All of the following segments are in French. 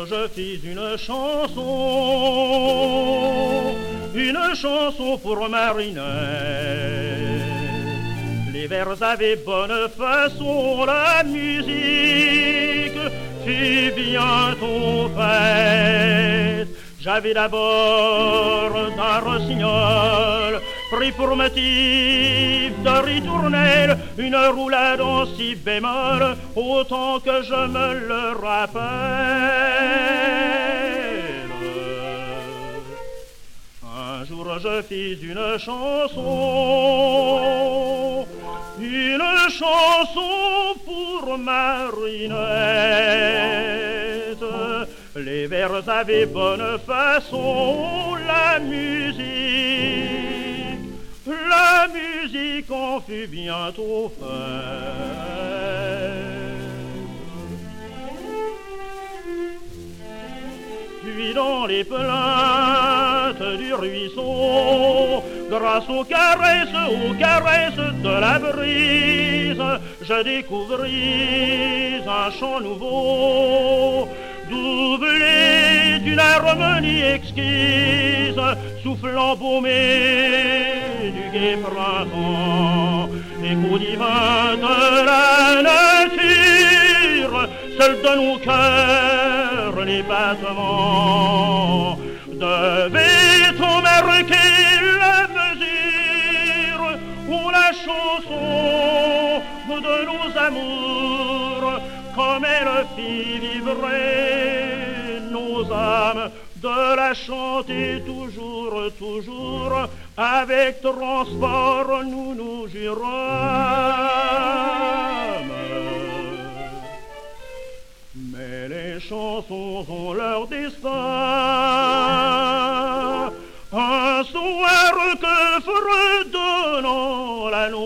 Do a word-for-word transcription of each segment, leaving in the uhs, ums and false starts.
je fis une chanson, une chanson pour Marinette. Les vers avaient bonne façon, la musique fut bientôt faite. J'avais d'abord d'un rossignol pris pour motif de ritournelle une roulade en si bémol, autant que je me le rappelle. Un jour je fis une chanson, une chanson pour Marinette. Les vers avaient bonne façon, la musique, la musique en fut bientôt faite. Puis dans les plaintes du ruisseau, grâce aux caresses, aux caresses de la brise, je découvris un chant nouveau, doublé d'une harmonie exquise, soufflant baumé du gai printemps, écho divin de la nature, seul de nos cœurs les battements devait-on marquer la mesure ou la chanson de nos amours, comme elle fit vibrer nos âmes, de la chanter toujours, toujours, avec transport nous nous jurâmes. Mais les chansons ont leur destin, un soir que fredonnant la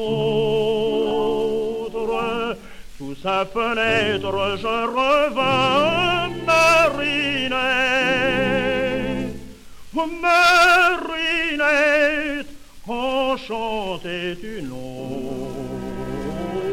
nôtre, sous sa fenêtre je revins, Marinette, Marinette, en chantait une autre.